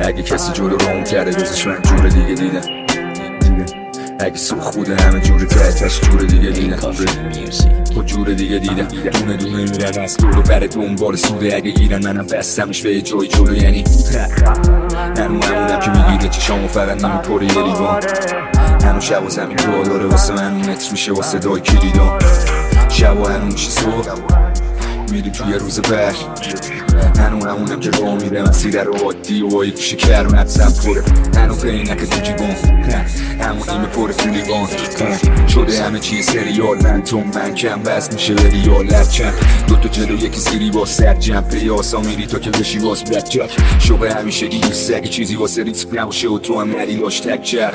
اگه کسی جلو روم کرده دوستش من جور دیگه دیدم. اگه سوخ بوده همه جور تحتش جور دیگه دیدم. با جور دیگه دیدم دونه دونه میرن از دور و بر دنبال سوده. اگه گیرن منم بستمش به جای جلو یعنی همونم که میگیده چشامو فقط نمیپره یه لیوان. هنو شب و زمین جا داره واسه من متر میشه واسه دای کلیدان. شب و هنو میشه صبح میریم توی روز بر. هنو همونم که راه میره مسیر رو عادی و با یک گوشه کرمت پره. هنو قینک تو جیبان همون ایمه پر فولیگان شده همه چیه سریال. من تو من کم بست میشه به ریال لرچن دوتا جلو یکی زیری با سر جمع پیاسا میری تا که بشی باز بلک جاک. شوقه همیشه گی دوست اگه چیزی واسه ریسک نباشه و تو هم نری لاش تک چرخ.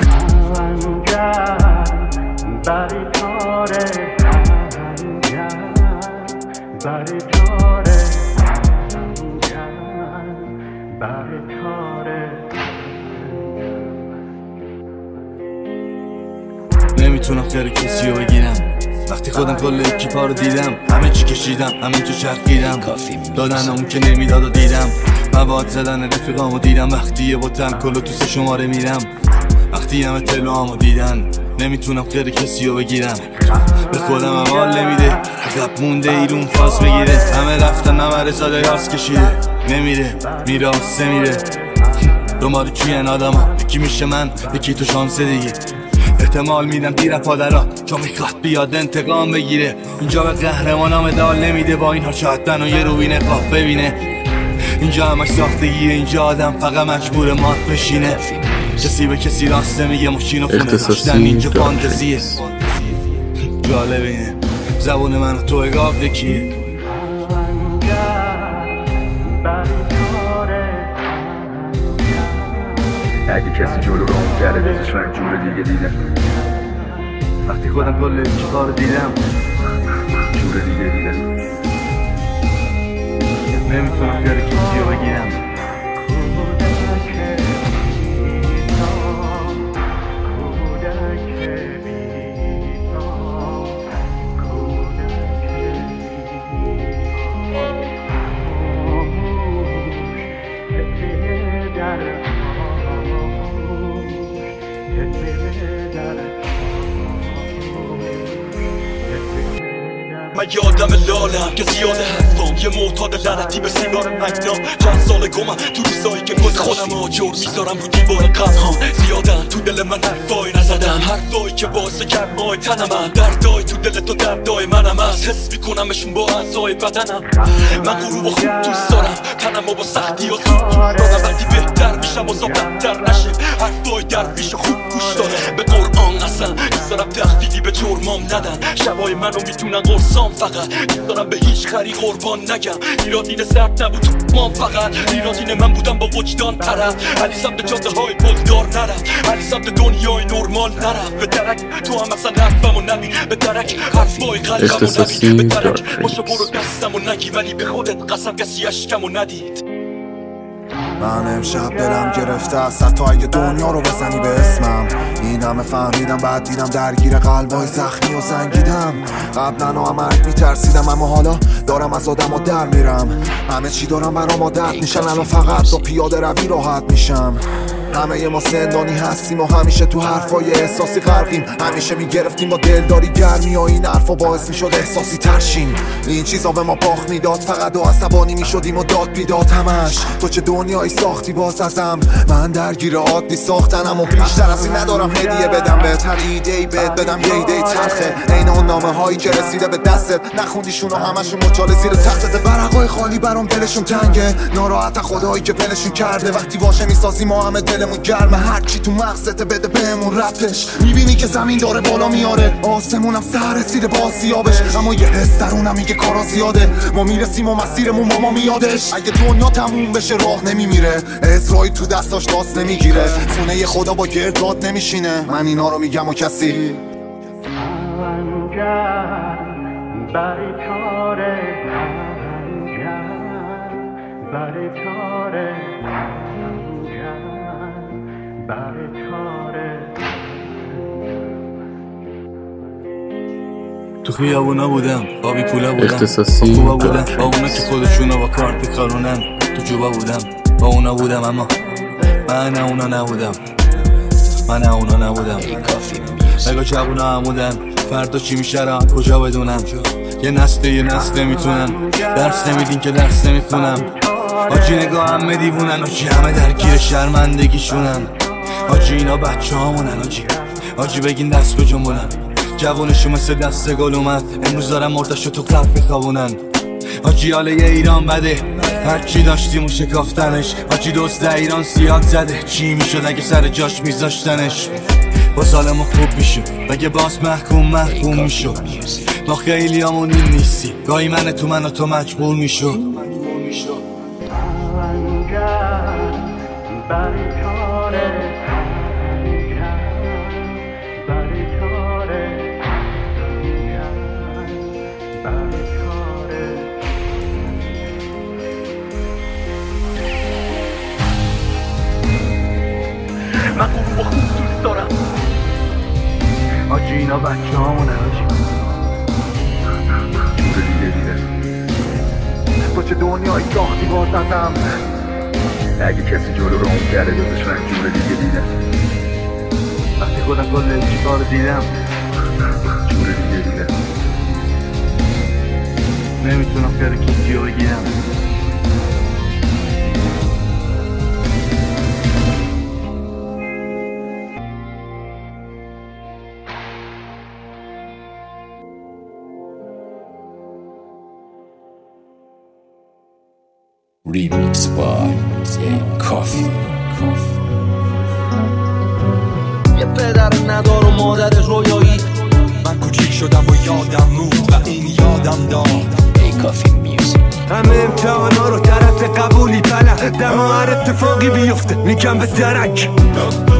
نمیتونم خیر کسی رو بگیرم وقتی خودم کل اکیپا رو دیدم. همه چی کشیدم همه تو چرخیدم دادن اون که نمیداد و دیدم. مواد زدن رفیقامو دیدم وقتی یه بوتن کلو تو 3 شماره میرم. وقتی همه تلوامو دیدن نمیتونم خیر کسی رو بگیرم. به خودم هم حال نمیده عقب مونده ایرون فاز بگیره. همه رفتن همه رزاده یاس کشیده نمیره میره آسه میره. دنبال کیه آدم ها یکی میشه من یکی تو شانس دیگه. احتمال میدم دیر پادرها چون میخواد بیاد انتقام بگیره. اینجا به قهرمانام مدال نمیده با این ها شاید و یه روی نقاب ببینه. اینجا همش ساختگیه اینجا آدم فقط مجبور مات بشینه. کسی به کسی راسته میگه ماشین و خونه داشتن اینجا فانتزیه. جالب اینه زبون من تو اگاب دکیه. اگه کسی جلو روم کرده دوستش من جور دیگه دیدم. وقتی خودم کل اکیپا رو دیدم جور دیگه دیدم. نمیتونم خیر کسی رو بگیرم. من یادم لالم که زیاده حرفام یه معتاد لعنتی به سیگار مگنام. چند سال گمم تو روزایی که گز خودم آجر میذارم رو دیوار قبرهام. زیادن تو دل من حرفای نزدم حرفایی که واسه گرمای تنم. دردای تو دل تو دردای منم از حس میکنمشون با اعضای بدنم. من غروب و خوب دوست دارم تنم و با سختی ها زود دارم. وقتی بهتر میشم و بدتر نشه حرفای درویش خوب گوش دارم. به قرآن قسم میذارم تخفیفی به جرمام ندن. شبای منو میتونن قرصام فقط دارم به هیچ خری قربان نگم. ایرادین سرد نبود تو ما فقط ایرادین من بودم با وجدان طرف. علی سمت جاده های پلدار نرفت علی سمت دنیای نرمال نرفت. به درک تو هم اصلا حرفمو نبین به درک حرفای قلبمو نبین. به درک باشو برو دستمو نگی ولی به خودت قسم کسی اشکمو ندید. من امشب دلم گرفته است حتی اگه دنیا رو بزنی به اسمم. این همه فهمیدم بعد دیدم درگیر قلبای زخمی و سنگیدم. قبلا هم مرگ میترسیدم اما حالا دارم از آدم و در میرم. همه چی دارم برام عادت میشن الان فقط با پیاده روی راحت میشم. همه ما زندانی هستیم و همیشه تو حرفای احساسی غرقیم. همیشه میگرفتیم با دلداری گرمی و این حرفا باعث میشد احساسی ترشیم. این چیزا به ما باخت میداد فقط و عصبانی میشدیم و داد بیداد همش. تو چه دنیایی ساختی باز ازم من درگیر عادی ساختنم و بیشتر از این ندارم هدیه بدم بهتر ایده‌ای بهت بدم یه ایده تلخه. این اون نامه هایی که رسیده به دستت نخوندیشون و همشون مچاله زیر تختت. ورقای خالی برام دلشون تنگه ناراحت خدایی که ولشون کرده. وقتی واژه میسازی ما همه دلمون گرمه. هر چی تو مغزت بده بهمون ربطش. میبینی که زمین داره بالا میاره آسمونم سر رسیده با سیابش. اما یه حس درونم میگه کارا زیاده ما میرسیم و مسیرمون با ما میادش. اگه دنیا تموم بشه راه نمیمیره اسرائیل تو دستاش داست نمیگیره. خونه خدا با گردباد نمیشینه. من اینا رو میگم و کسی تو خیابونا بودم آبی پولا بودم اختصاصی خوبا بودم با اونا که خودشونو با کارت کارونن. تو جوبا بودم با اونا بودم اما من اونا نبودم، من اونا نبودم. نگاه جوونا همودن، فردا چی میشه را کجا بدونم. یه نسته میتونن، درس نمیدین که درس نمیخونم. آجی نگاه همه دیوونن، آجی همه درگیر شرمندگیشونن. آجی اینا بچه هامونن، آجی بگین دست به جنبونن. جوونشو مثل دست گل اومد، امروز دارن مردشو تو قلب میخوابونن. آجی حاله یه ایران بده، هرچی داشتیم و شکافتنش. آجی دوست ایران سیاد زده، چی میشد اگه سر جاش میذاشتنش. با سال ما خوب میشد، اگه باز محکوم میشد. ما خیلی همون این نیستی، گاهی من تو من و تو مجبور میشد. من خوب و خوب دوست دارم. آجی اینا بچه هامونه، جور دیگه دیدم. تو چه دنیایی ساختی واسطم. اگه کسی جلو رو اون کرده دادش من جور دیگه دیدم. وقتی خودم کل چیکار دیدم، جور دیگه دیدم. نمیتونم خیلی کسی رو بگیرم. Remix by Coffee. یه پدر ندار و مادر رویایی. من کوچیک شدم و یادم موند و این یادم داد. همه امتحانا رو طرف قبولی بلدم و هر اتفاقی بیفته میگم به درک.